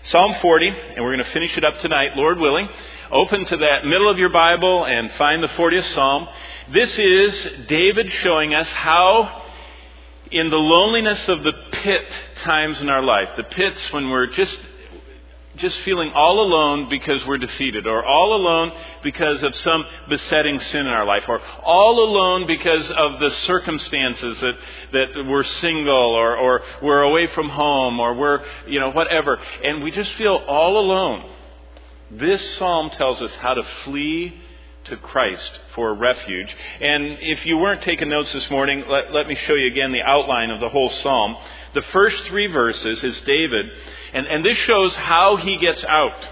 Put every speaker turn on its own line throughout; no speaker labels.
Psalm 40, and we're going to finish it up tonight, Lord willing. Open to that middle of your Bible and find the 40th Psalm. This is David showing us how in the loneliness of the pit times in our life, the pits when we're just feeling all alone because we're defeated, or all alone because of some besetting sin in our life, or all alone because of the circumstances that we're single, or we're away from home, or we're, whatever, and we just feel all alone. This psalm tells us how to flee to Christ for refuge. And if you weren't taking notes this morning, let me show you again the outline of the whole psalm. The first 3 verses is David, and this shows how he gets out.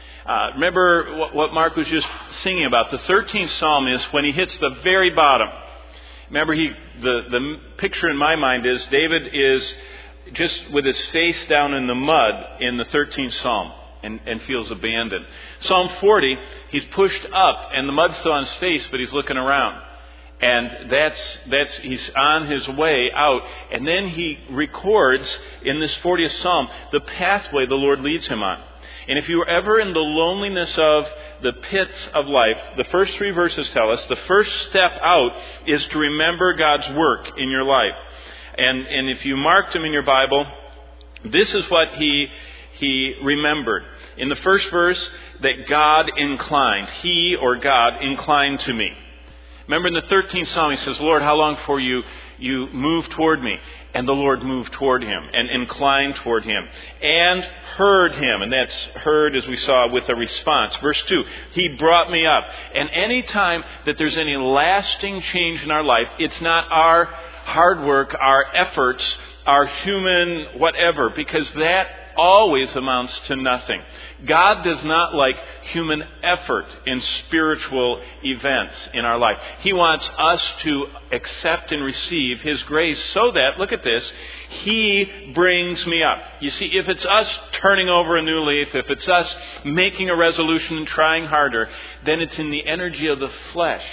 Remember what Mark was just singing about. The 13th psalm is when he hits the very bottom. Remember, the picture in my mind is David is just with his face down in the mud in the 13th psalm. And feels abandoned. Psalm 40, he's pushed up and the mud's still on his face, but he's looking around. And that's he's on his way out. And then he records in this 40th Psalm the pathway the Lord leads him on. And if you were ever in the loneliness of the pits of life, the first 3 verses tell us the first step out is to remember God's work in your life. And if you marked him in your Bible, this is what he remembered. In the first verse, that God inclined. He, or God, inclined to me. Remember in the 13th Psalm, he says, Lord, how long before you move toward me? And the Lord moved toward him and inclined toward him and heard him. And that's heard, as we saw, with a response. Verse 2, he brought me up. And any time that there's any lasting change in our life, it's not our hard work, our efforts, our human whatever, because that always amounts to nothing. God does not like human effort in spiritual events in our life. He wants us to accept and receive His grace so that, look at this, He brings me up. You see, if it's us turning over a new leaf, if it's us making a resolution and trying harder, then it's in the energy of the flesh.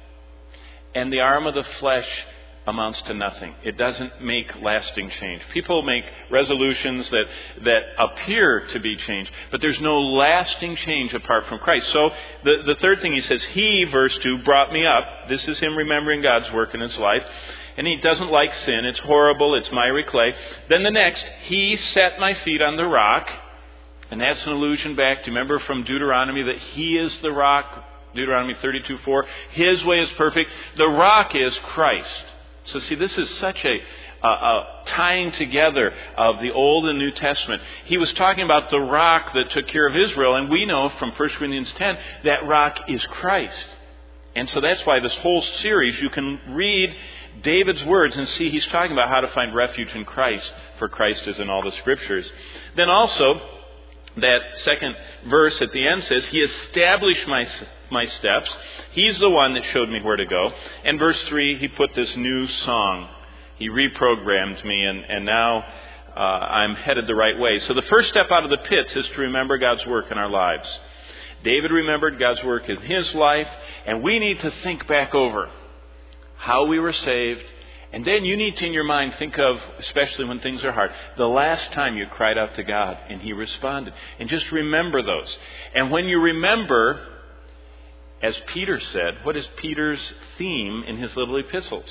And the arm of the flesh amounts to nothing. It doesn't make lasting change. People make resolutions that appear to be change, but there's no lasting change apart from Christ. So the third thing he says, He, verse 2, brought me up. This is him remembering God's work in his life. And he doesn't like sin. It's horrible. It's miry clay. Then the next, He set my feet on the rock. And that's an allusion back to, remember from Deuteronomy, that He is the rock. Deuteronomy 32:4. His way is perfect. The rock is Christ. So see, this is such a tying together of the Old and New Testament. He was talking about the rock that took care of Israel, and we know from 1 Corinthians 10 that rock is Christ. And so that's why this whole series, you can read David's words and see he's talking about how to find refuge in Christ, for Christ is in all the Scriptures. Then also, that second verse at the end says, He established my steps. He's the one that showed me where to go. And verse 3, He put this new song. He reprogrammed me, and now I'm headed the right way. So the first step out of the pits is to remember God's work in our lives. David remembered God's work in his life, and we need to think back over how we were saved. And then you need to, in your mind, think of, especially when things are hard, the last time you cried out to God and He responded. And just remember those. And when you remember, as Peter said, what is Peter's theme in his little epistles?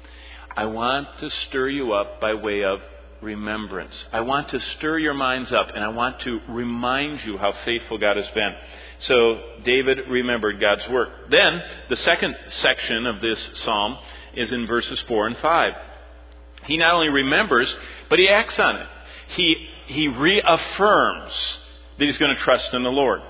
I want to stir you up by way of remembrance. I want to stir your minds up, and I want to remind you how faithful God has been. So David remembered God's work. Then, the second section of this psalm is in verses 4 and 5. He not only remembers, but he acts on it. He reaffirms that he's going to trust in the Lord.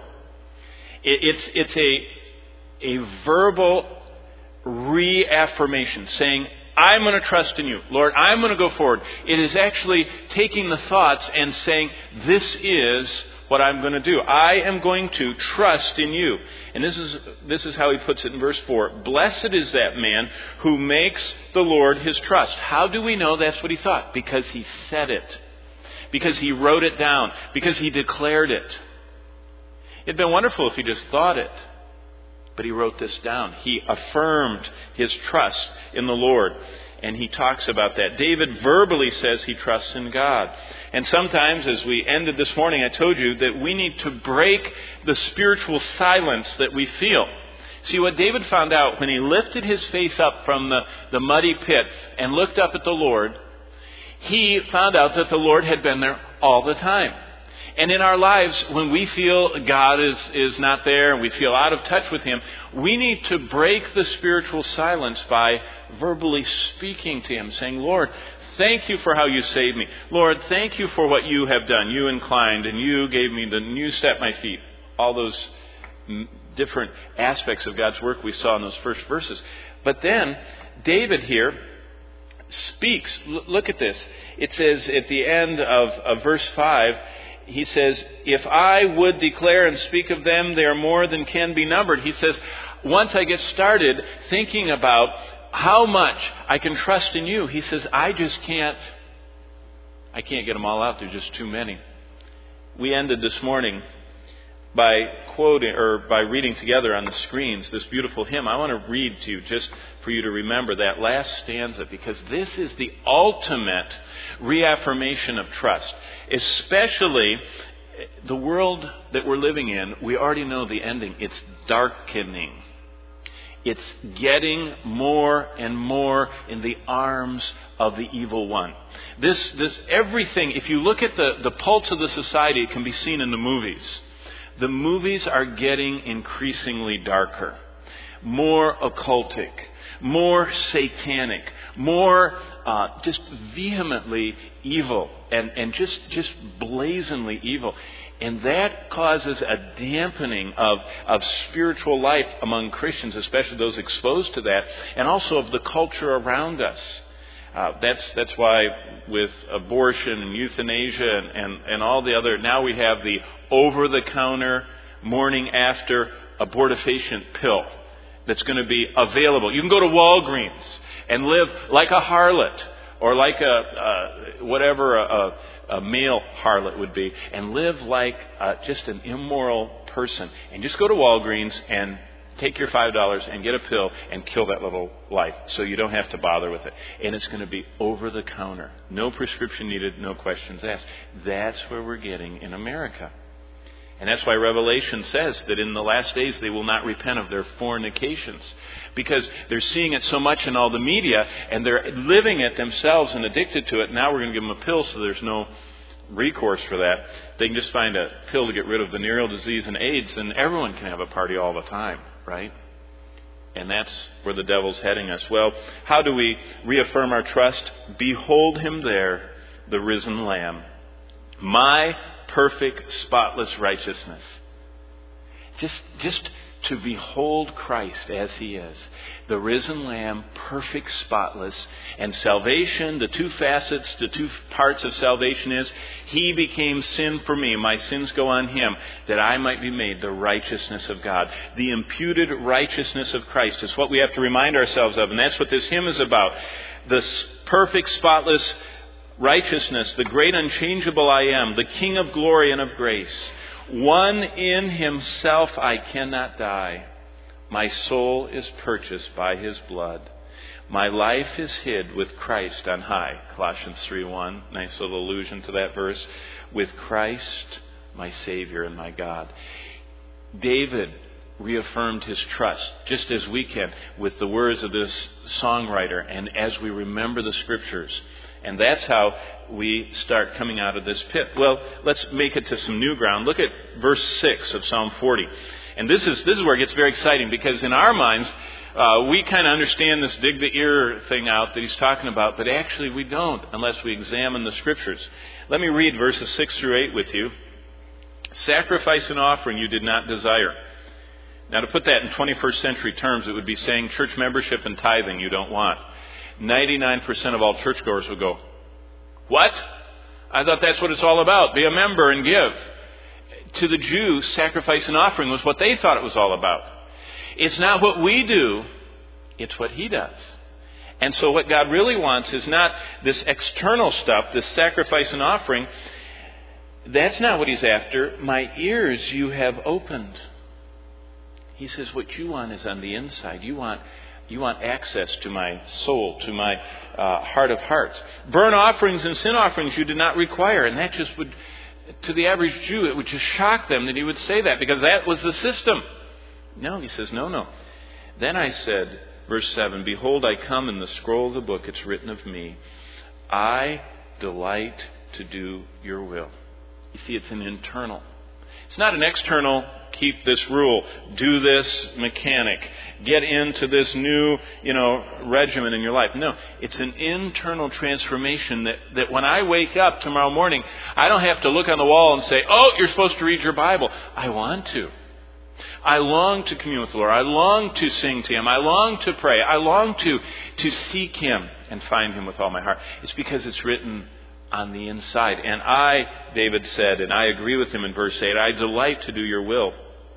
It's a verbal reaffirmation, saying, I'm going to trust in you. Lord, I'm going to go forward. It is actually taking the thoughts and saying, this is what I'm going to do. I am going to trust in you. And this is how he puts it in verse 4. Blessed is that man who makes the Lord his trust. How do we know that's what he thought? Because he said it. Because he wrote it down. Because he declared it. It'd been wonderful if he just thought it. But he wrote this down. He affirmed his trust in the Lord. And he talks about that. David verbally says he trusts in God. And sometimes, as we ended this morning, I told you that we need to break the spiritual silence that we feel. See, what David found out when he lifted his face up from the muddy pit and looked up at the Lord, he found out that the Lord had been there all the time. And in our lives, when we feel God is not there and we feel out of touch with Him, we need to break the spiritual silence by verbally speaking to Him, saying, Lord, thank you for how you saved me. Lord, thank you for what you have done. You inclined and you gave me you set my feet. All those different aspects of God's work we saw in those first verses. But then, David here speaks. Look at this. It says at the end of verse 5, he says, if I would declare and speak of them, they are more than can be numbered. He says, once I get started thinking about how much I can trust in you, he says, I can't get them all out. There's just too many. We ended this morning by quoting or by reading together on the screens this beautiful hymn. I want to read to you just for you to remember that last stanza, because this is the ultimate reaffirmation of trust. Especially the world that we're living in, we already know the ending. It's darkening. It's getting more and more in the arms of the evil one. This everything, if you look at the pulse of the society, it can be seen in the movies. The movies are getting increasingly darker, more occultic, more satanic, more just vehemently evil, and just blazingly evil. And that causes a dampening of spiritual life among Christians, especially those exposed to that, and also of the culture around us. That's why with abortion and euthanasia and all the other, now we have the over-the-counter morning after abortifacient pill that's going to be available. You can go to Walgreens and live like a harlot, or like a male harlot would be, and live like just an immoral person. And just go to Walgreens and take your $5 and get a pill and kill that little life, so you don't have to bother with it. And it's going to be over the counter. No prescription needed, no questions asked. That's where we're getting in America. And that's why Revelation says that in the last days they will not repent of their fornications. Because they're seeing it so much in all the media, and they're living it themselves and addicted to it. Now we're going to give them a pill so there's no recourse for that. They can just find a pill to get rid of venereal disease and AIDS, and everyone can have a party all the time, right? And that's where the devil's heading us. Well, how do we reaffirm our trust? Behold Him there, the risen Lamb. My perfect, spotless righteousness. Just to behold Christ as He is. The risen Lamb, perfect, spotless. And salvation, the two facets, the two parts of salvation is, He became sin for me. My sins go on Him, that I might be made the righteousness of God. The imputed righteousness of Christ is what we have to remind ourselves of. And that's what this hymn is about. The perfect, spotless righteousness, the great unchangeable I am, the King of glory and of grace. One in Himself I cannot die. My soul is purchased by His blood. My life is hid with Christ on high. Colossians 3:1, nice little allusion to that verse. With Christ, my Savior and my God. David reaffirmed his trust, just as we can, with the words of this songwriter and as we remember the Scriptures. And that's how we start coming out of this pit. Well, let's make it to some new ground. Look at verse 6 of Psalm 40. And this is where it gets very exciting, because in our minds, we kind of understand this dig the ear thing out that he's talking about, but actually we don't unless we examine the Scriptures. Let me read verses 6 through 8 with you. Sacrifice and offering you did not desire. Now, to put that in 21st century terms, it would be saying church membership and tithing you don't want. 99% of all churchgoers would go, what? I thought that's what it's all about. Be a member and give. To the Jews, sacrifice and offering was what they thought it was all about. It's not what we do, it's what He does. And so what God really wants is not this external stuff, this sacrifice and offering. That's not what He's after. My ears you have opened. He says what you want is on the inside. You want You want access to my soul, to my heart of hearts. Burnt offerings and sin offerings you did not require. And that just would, to the average Jew, it would just shock them that he would say that, because that was the system. No, he says, no. Then I said, verse 7, behold, I come, in the scroll of the book it's written of me, I delight to do your will. You see, it's an internal. It's not an external, keep this rule, do this mechanic, get into this new, regimen in your life. No, it's an internal transformation that when I wake up tomorrow morning, I don't have to look on the wall and say, oh, you're supposed to read your Bible. I want to. I long to commune with the Lord. I long to sing to Him. I long to pray. I long to seek Him and find Him with all my heart. It's because it's written on the inside. And I, David said, and I agree with him in verse 8, I delight to do your will.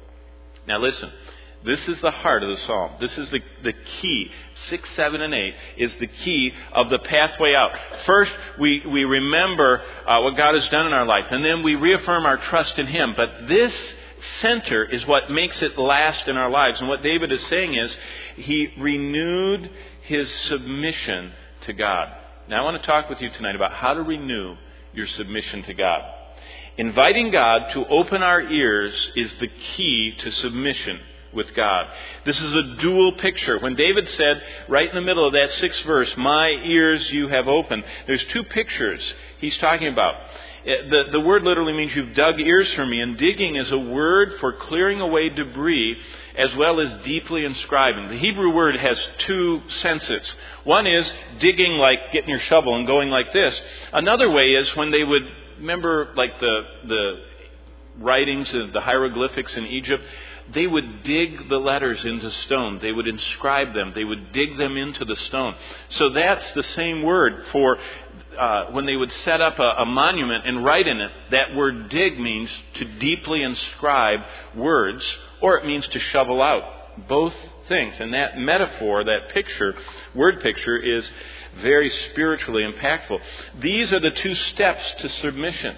Now listen, this is the heart of the psalm. This is the key. 6, 7, and 8 is the key of the pathway out. First, we remember what God has done in our life, and then we reaffirm our trust in Him. But this center is what makes it last in our lives. And what David is saying is, he renewed his submission to God. Now I want to talk with you tonight about how to renew your submission to God. Inviting God to open our ears is the key to submission with God. This is a dual picture. When David said, right in the middle of that 6th verse, my ears you have opened, there's 2 pictures he's talking about. The word literally means you've dug ears for me, and digging is a word for clearing away debris as well as deeply inscribing. The Hebrew word has 2 senses. One is digging, like getting your shovel and going like this. Another way is when they would, remember like the writings of the hieroglyphics in Egypt, they would dig the letters into stone. They would inscribe them. They would dig them into the stone. So that's the same word for when they would set up a monument and write in it. That word dig means to deeply inscribe words, or it means to shovel out. Both things. And that metaphor, that picture, word picture, is very spiritually impactful. These are the 2 steps to submission.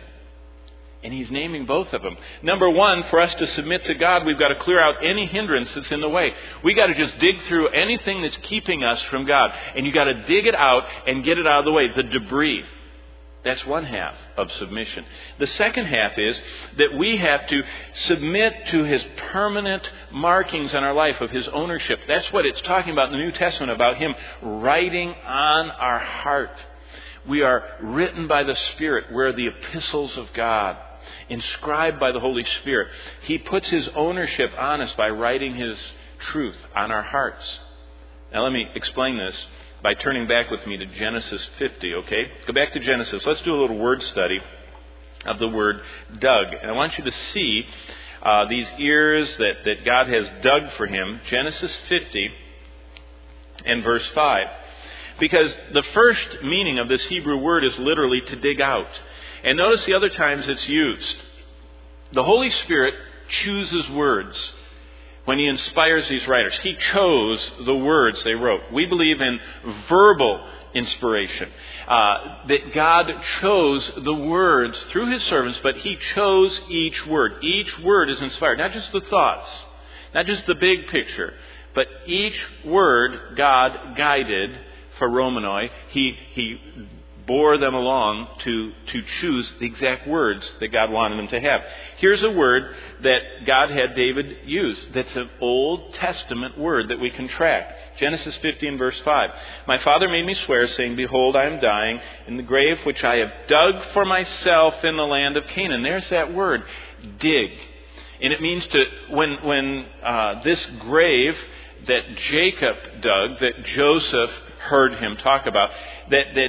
And he's naming both of them. Number 1, for us to submit to God, we've got to clear out any hindrance that's in the way. We've got to just dig through anything that's keeping us from God. And you've got to dig it out and get it out of the way, the debris. That's one half of submission. The second half is that we have to submit to His permanent markings on our life of His ownership. That's what it's talking about in the New Testament, about Him writing on our heart. We are written by the Spirit. We're the epistles of God, inscribed by the Holy Spirit. He puts His ownership on us by writing His truth on our hearts. Now let me explain this by turning back with me to Genesis 50, okay? Go back to Genesis. Let's do a little word study of the word dug. And I want you to see these ears that God has dug for him. Genesis 50 and verse 5. Because the first meaning of this Hebrew word is literally to dig out. And notice the other times it's used. The Holy Spirit chooses words when He inspires these writers. He chose the words they wrote. We believe in verbal inspiration. That God chose the words through His servants, but He chose each word. Each word is inspired. Not just the thoughts, not just the big picture, but each word God guided for Romanoi. He bore them along to choose the exact words that God wanted them to have. Here's a word that God had David use. That's an Old Testament word that we can track. Genesis 15 verse 5. My father made me swear, saying, behold, I am dying in the grave which I have dug for myself in the land of Canaan. There's that word, dig. And it means to, when this grave that Jacob dug, that Joseph heard him talk about, that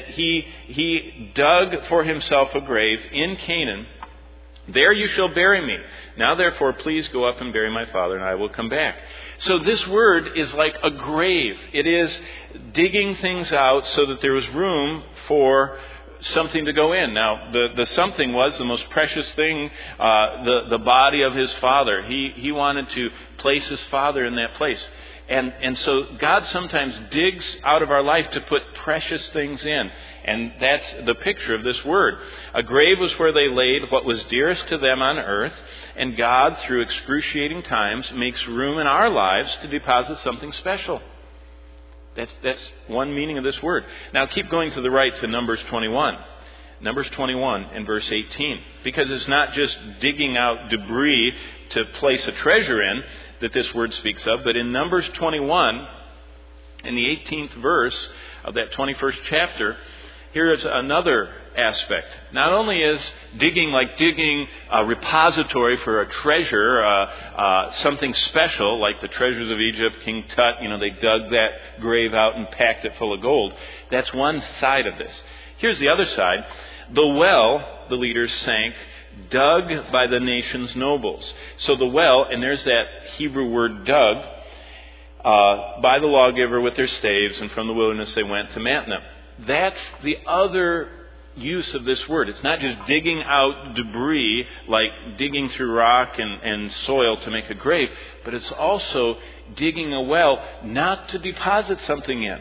he dug for himself a grave in Canaan. There you shall bury me. Now therefore please go up and bury my father, and I will come back. So this word is like a grave. It is digging things out so that there was room for something to go in. Now, the something was the most precious thing, the body of his father. He wanted to place his father in that place. And so God sometimes digs out of our life to put precious things in. And that's the picture of this word. A grave was where they laid what was dearest to them on earth. And God, through excruciating times, makes room in our lives to deposit something special. That's one meaning of this word. Now keep going to the right to Numbers 21. Numbers 21 and verse 18. Because it's not just digging out debris to place a treasure in that this word speaks of, but in Numbers 21, in the 18th verse of that 21st chapter, here is another aspect. Not only is digging like digging a repository for a treasure, something special like the treasures of Egypt, King Tut, they dug that grave out and packed it full of gold. That's one side of this. Here's the other side. The well, the leaders sank, dug by the nation's nobles. So the well, and there's that Hebrew word dug, by the lawgiver with their staves, and from the wilderness they went to Mattanah. That's the other use of this word. It's not just digging out debris, like digging through rock and soil to make a grave, but it's also digging a well not to deposit something in,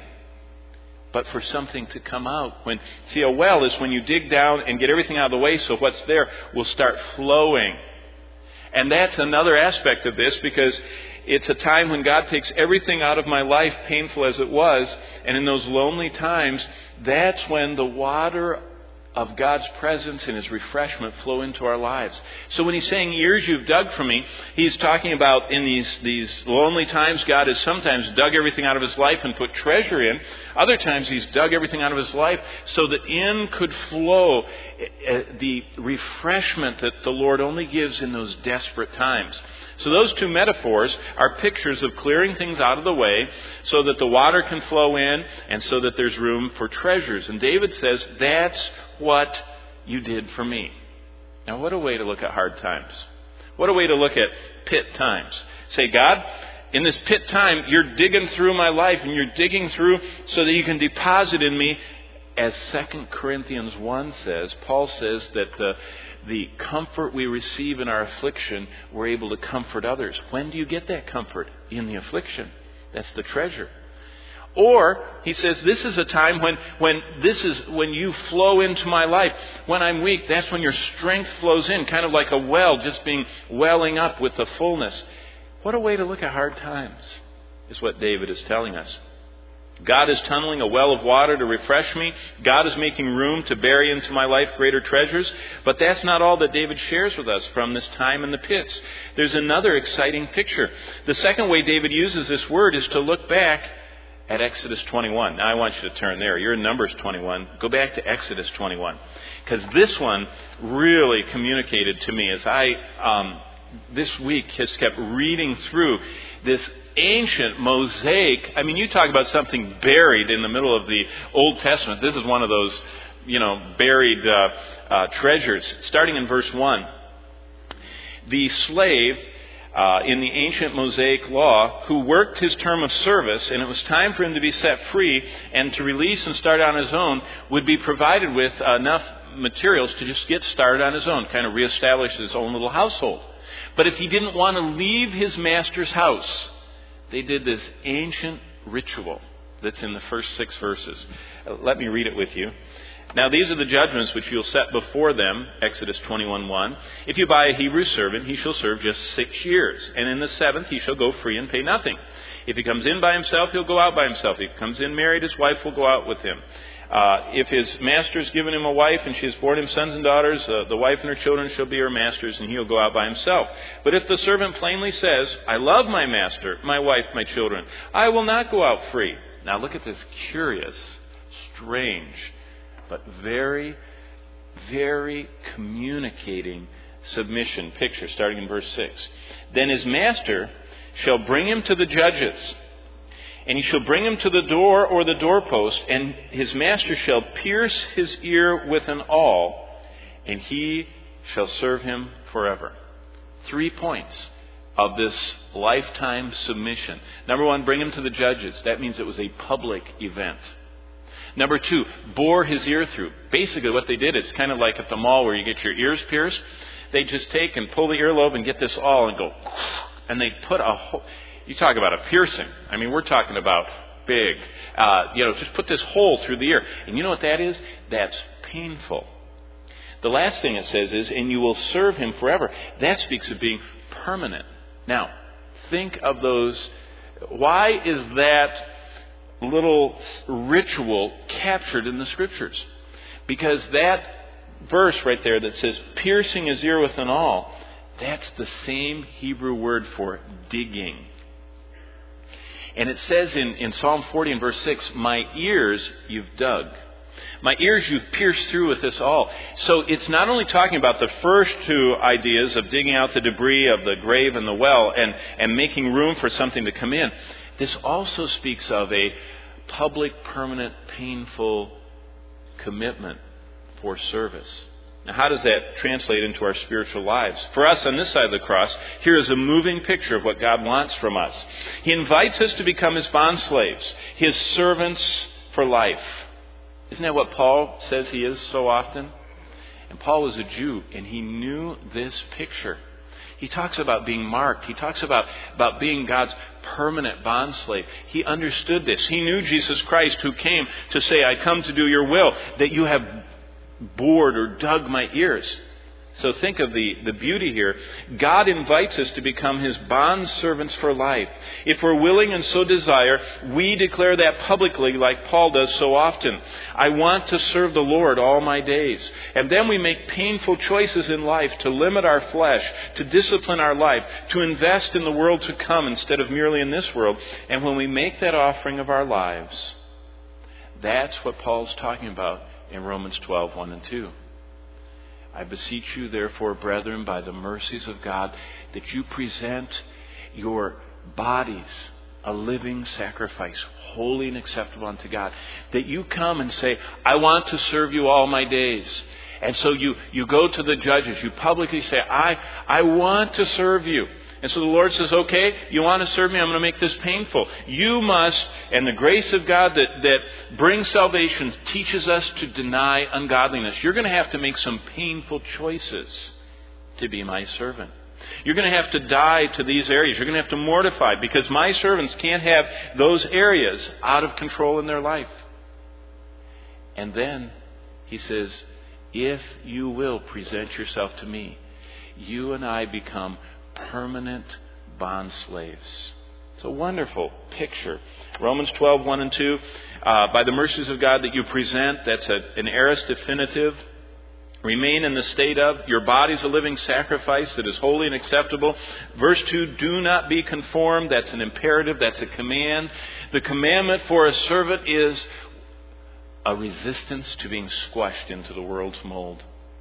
but for something to come out. See, a well is when you dig down and get everything out of the way so what's there will start flowing. And that's another aspect of this, because it's a time when God takes everything out of my life, painful as it was, and in those lonely times, that's when the water of God's presence and His refreshment flow into our lives. So when He's saying, years you've dug for me, He's talking about in these lonely times, God has sometimes dug everything out of His life and put treasure in. Other times He's dug everything out of His life so that in could flow the refreshment that the Lord only gives in those desperate times. So those two metaphors are pictures of clearing things out of the way so that the water can flow in and so that there's room for treasures. And David says, that's what you did for me. Now, what a way to look at hard times. What a way to look at pit times. Say, God, in this pit time, you're digging through my life and you're digging through so that you can deposit in me. As 2 Corinthians 1 says, Paul says that the comfort we receive in our affliction, we're able to comfort others. When do you get that comfort? In the affliction. That's the treasure. Or, he says, this is a time when you flow into my life. When I'm weak, that's when your strength flows in, kind of like a well just welling up with the fullness. What a way to look at hard times, is what David is telling us. God is tunneling a well of water to refresh me. God is making room to bury into my life greater treasures. But that's not all that David shares with us from this time in the pits. There's another exciting picture. The second way David uses this word is to look back at Exodus 21. Now I want you to turn there. You're in Numbers 21. Go back to Exodus 21. Because this one really communicated to me as I, this week, has kept reading through this ancient mosaic. I mean, you talk about something buried in the middle of the Old Testament. This is one of those, buried treasures. Starting in verse 1. The slave in the ancient Mosaic law who worked his term of service, and it was time for him to be set free and to release and start on his own, would be provided with enough materials to just get started on his own, kind of reestablish his own little household. But if he didn't want to leave his master's house, they did this ancient ritual that's in the first 6 verses. Let me read it with you. Now these are the judgments which you'll set before them, Exodus 21:1. If you buy a Hebrew servant, he shall serve just 6 years, and in the 7th he shall go free and pay nothing. If he comes in by himself, he'll go out by himself. If he comes in married, his wife will go out with him. If his master's given him a wife and she has borne him sons and daughters, the wife and her children shall be her master's, and he'll go out by himself. But if the servant plainly says, I love my master, my wife, my children, I will not go out free. Now look at this curious, strange, but very, very communicating submission picture, starting in verse 6. Then his master shall bring him to the judges, and he shall bring him to the door or the doorpost, and his master shall pierce his ear with an awl, and he shall serve him forever. 3 points of this lifetime submission. Number 1, bring him to the judges. That means it was a public event. Number 2, bore his ear through. Basically what they did, it's kind of like at the mall where you get your ears pierced. They just take and pull the earlobe and get this awl and go, and they put a hole. You talk about a piercing. I mean, we're talking about big. Just put this hole through the ear. And you know what that is? That's painful. The last thing it says is, and you will serve him forever. That speaks of being permanent. Now, think of those. Why is that little ritual captured in the Scriptures. Because that verse right there that says, piercing his ear with an awl, that's the same Hebrew word for digging. And it says in Psalm 40 and verse 6, my ears you've dug. My ears you've pierced through with this awl. So it's not only talking about the first two ideas of digging out the debris of the grave and the well and making room for something to come in. This also speaks of a public, permanent, painful commitment for service. Now, how does that translate into our spiritual lives? For us on this side of the cross, here is a moving picture of what God wants from us. He invites us to become His bondslaves, His servants for life. Isn't that what Paul says he is so often? And Paul was a Jew, and he knew this picture. He talks about being marked. He talks about being God's permanent bondslave. He understood this. He knew Jesus Christ, who came to say, I come to do your will, that you have bored or dug my ears. So think of the beauty here. God invites us to become His bond servants for life. If we're willing and so desire, we declare that publicly like Paul does so often. I want to serve the Lord all my days. And then we make painful choices in life to limit our flesh, to discipline our life, to invest in the world to come instead of merely in this world. And when we make that offering of our lives, that's what Paul's talking about in Romans 12, 1 and 2. I beseech you, therefore, brethren, by the mercies of God, that you present your bodies a living sacrifice, holy and acceptable unto God. That you come and say, I want to serve you all my days. And so you go to the judges. You publicly say, I want to serve you. And so the Lord says, okay, you want to serve me? I'm going to make this painful. You must, and the grace of God that brings salvation teaches us to deny ungodliness. You're going to have to make some painful choices to be my servant. You're going to have to die to these areas. You're going to have to mortify, because my servants can't have those areas out of control in their life. And then he says, if you will present yourself to me, you and I become permanent bond slaves. It's a wonderful picture. Romans 12, 1 and 2. By the mercies of God that you present, that's an aorist definitive. Remain in the state of, your body's a living sacrifice that is holy and acceptable. Verse 2, do not be conformed. That's an imperative. That's a command. The commandment for a servant is a resistance to being squashed into the world's mold.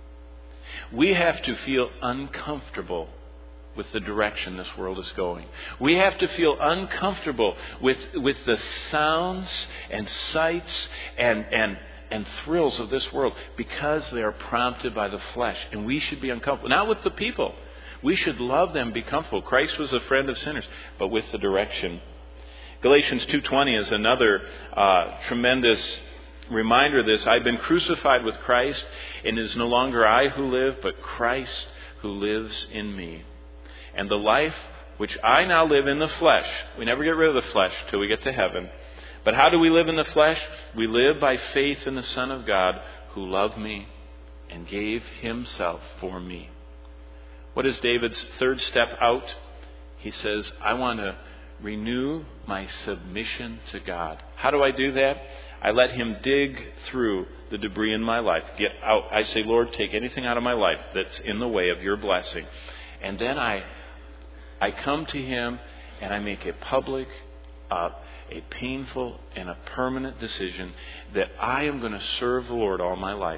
We have to feel uncomfortable with the direction this world is going. We have to feel uncomfortable with the sounds and sights and thrills of this world, because they are prompted by the flesh. And we should be uncomfortable. Not with the people. We should love them, be comfortable. Christ was a friend of sinners, but with the direction. Galatians 2:20 is another tremendous reminder of this. I've been crucified with Christ, and it is no longer I who live, but Christ who lives in me. And the life which I now live in the flesh, we never get rid of the flesh till we get to heaven. But how do we live in the flesh? We live by faith in the Son of God, who loved me and gave Himself for me. What is David's third step out? He says, I want to renew my submission to God. How do I do that? I let Him dig through the debris in my life. Get out. I say, Lord, take anything out of my life that's in the way of your blessing. And then I come to Him and I make a public, a painful, and a permanent decision that I am going to serve the Lord all my life.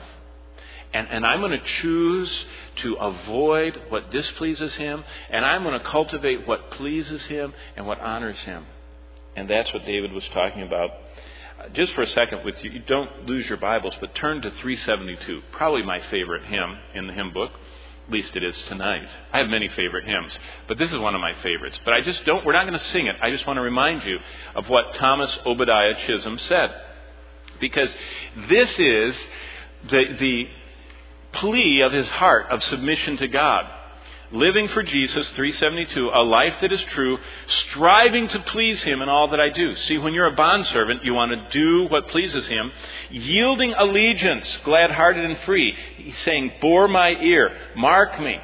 And I'm going to choose to avoid what displeases Him, and I'm going to cultivate what pleases Him and what honors Him. And that's what David was talking about. Just for a second with you, don't lose your Bibles, but turn to 372, probably my favorite hymn in the hymn book. At least it is tonight. I have many favorite hymns, but this is one of my favorites. But we're not going to sing it. I just want to remind you of what Thomas Obadiah Chisholm said. Because this is the plea of his heart of submission to God. Living for Jesus, 372, a life that is true, striving to please Him in all that I do. See, when you're a bondservant, you want to do what pleases Him. Yielding allegiance, glad-hearted and free. He's saying, bore my ear, mark me,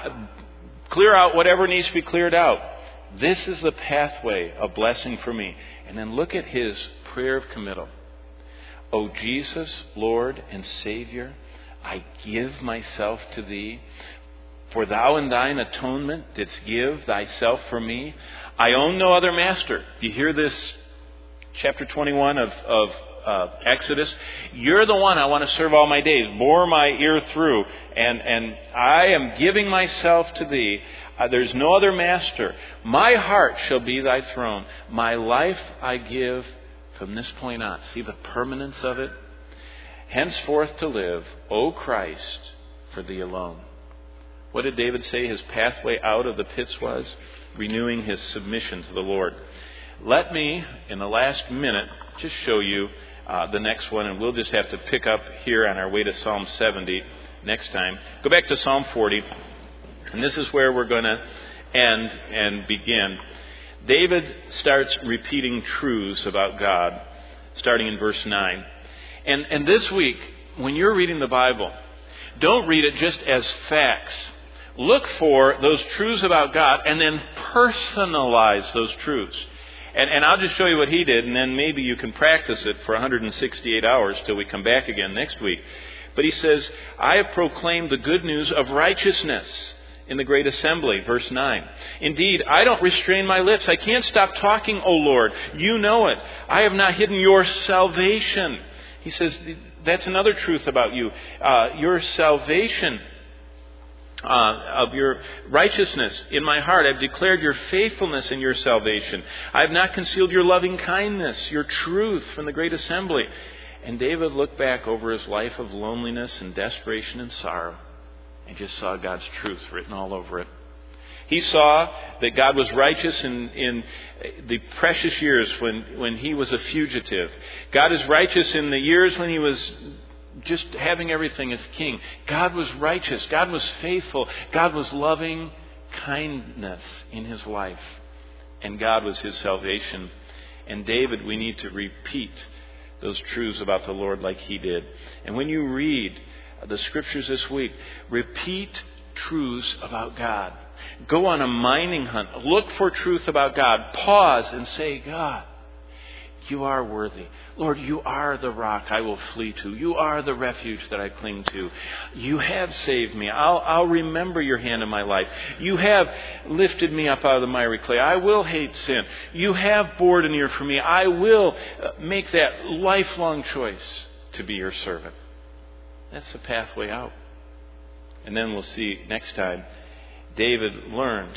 clear out whatever needs to be cleared out. This is the pathway of blessing for me. And then look at his prayer of committal. O Jesus, Lord and Savior, I give myself to Thee. For Thou in Thine atonement didst give Thyself for me. I own no other master. Do you hear this? Chapter 21 of Exodus. You're the one I want to serve all my days. Bore my ear through. And I am giving myself to Thee. There's no other master. My heart shall be Thy throne. My life I give from this point on. See the permanence of it? Henceforth to live, O Christ, for Thee alone. What did David say his pathway out of the pits was? Renewing his submission to the Lord. Let me, in the last minute, just show you the next one, and we'll just have to pick up here on our way to Psalm 70 next time. Go back to Psalm 40, and this is where we're going to end and begin. David starts repeating truths about God, starting in verse 9. And this week, when you're reading the Bible, don't read it just as facts. Look for those truths about God and then personalize those truths. And I'll just show you what he did, and then maybe you can practice it for 168 hours till we come back again next week. But he says, I have proclaimed the good news of righteousness in the great assembly, verse 9. Indeed, I don't restrain my lips. I can't stop talking, O Lord. You know it. I have not hidden your salvation. He says, that's another truth about you. Your salvation of your righteousness in my heart. I've declared your faithfulness in your salvation. I have not concealed your loving kindness, your truth from the great assembly. And David looked back over his life of loneliness and desperation and sorrow and just saw God's truth written all over it. He saw that God was righteous in the precious years when he was a fugitive. God is righteous in the years when he was just having everything as king. God was righteous. God was faithful. God was loving kindness in his life. And God was his salvation. And David, we need to repeat those truths about the Lord like he did. And when you read the scriptures this week, repeat truths about God. Go on a mining hunt. Look for truth about God. Pause and say, God, you are worthy. Lord, you are the rock I will flee to. You are the refuge that I cling to. You have saved me. I'll remember your hand in my life. You have lifted me up out of the miry clay. I will hate sin. You have bored an ear for me. I will make that lifelong choice to be your servant. That's the pathway out. And then we'll see next time, David learned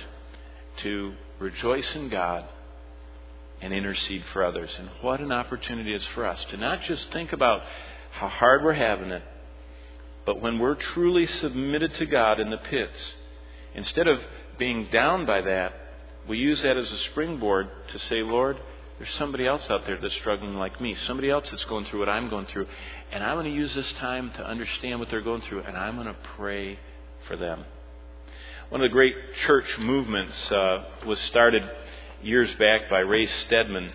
to rejoice in God and intercede for others. And what an opportunity it is for us to not just think about how hard we're having it, but when we're truly submitted to God in the pits, instead of being down by that, we use that as a springboard to say, Lord, there's somebody else out there that's struggling like me. Somebody else that's going through what I'm going through. And I'm going to use this time to understand what they're going through, and I'm going to pray for them. One of the great church movements was started years back by Ray Stedman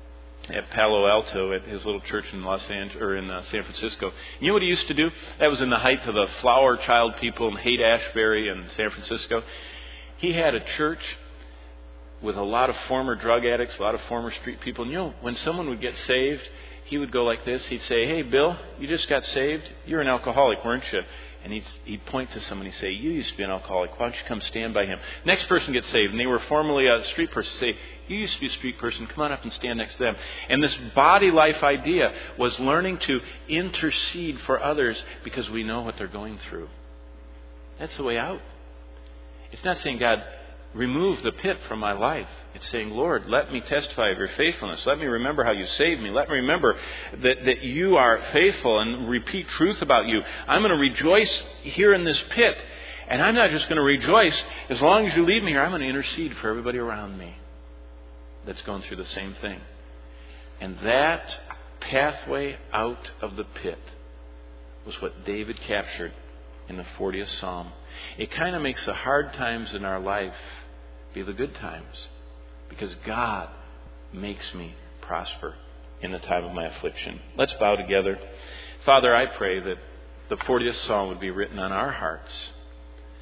at Palo Alto at his little church in San Francisco. You know what he used to do? That was in the height of the flower child people in Haight-Ashbury in San Francisco. He had a church with a lot of former drug addicts, a lot of former street people. And you know, when someone would get saved, he would go like this. He'd say, hey, Bill, you just got saved. You're an alcoholic, weren't you? And he'd point to somebody and say, you used to be an alcoholic. Why don't you come stand by him? Next person gets saved, and they were formerly a street person. Say, you used to be a street person. Come on up and stand next to them. And this body life idea was learning to intercede for others because we know what they're going through. That's the way out. It's not saying, God, remove the pit from my life. It's saying, Lord, let me testify of your faithfulness. Let me remember how you saved me. Let me remember that you are faithful and repeat truth about you. I'm going to rejoice here in this pit. And I'm not just going to rejoice. As long as you leave me here, I'm going to intercede for everybody around me that's going through the same thing. And that pathway out of the pit was what David captured in the 40th Psalm. It kind of makes the hard times in our life be the good times, because God makes me prosper in the time of my affliction. Let's bow together. Father, I pray that the 40th Psalm would be written on our hearts,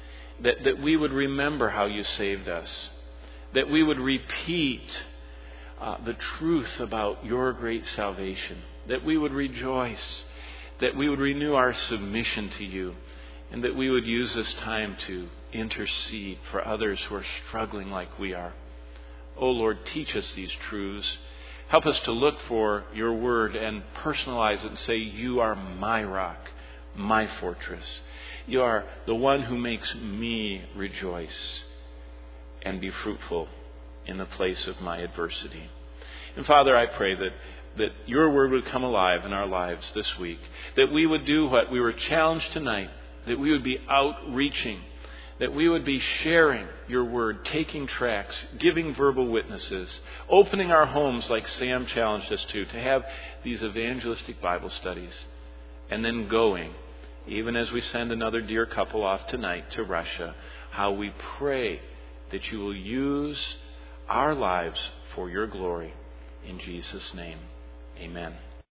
that we would remember how you saved us, that we would repeat the truth about your great salvation, that we would rejoice, that we would renew our submission to you, and that we would use this time to intercede for others who are struggling like we are. Oh Lord, teach us these truths. Help us to look for your word and personalize it and say, you are my rock, my fortress. You are the one who makes me rejoice and be fruitful in the place of my adversity. And Father, I pray that your word would come alive in our lives this week, that we would do what we were challenged tonight, that we would be outreaching, that we would be sharing your word, taking tracts, giving verbal witnesses, opening our homes like Sam challenged us to have these evangelistic Bible studies, and then going, even as we send another dear couple off tonight to Russia, how we pray that you will use our lives for your glory. In Jesus' name, amen.